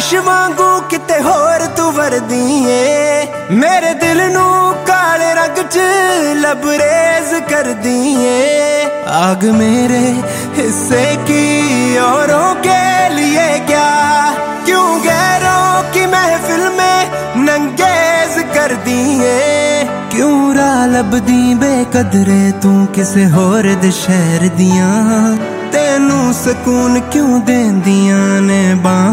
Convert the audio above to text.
ਬਾਰਿਸ਼ ਵਾਂਗੂ ਕਿਤੇ ਹੋਰ ਤੂੰ ਵਰਦੀ ਏ, ਮੇਰੇ ਦਿਲ ਨੂੰ ਕਾਲੇ रंग च लबरेज कर दिए। आग मेरे हिस्से की औरों के लिए क्या, क्यों गैरों की महफिल में नंगेज कर दिए। क्यों राह लभदी बेकदरे तू किसे होर दे शहर दियां, तेनू सकून क्यों देंदियां ने बां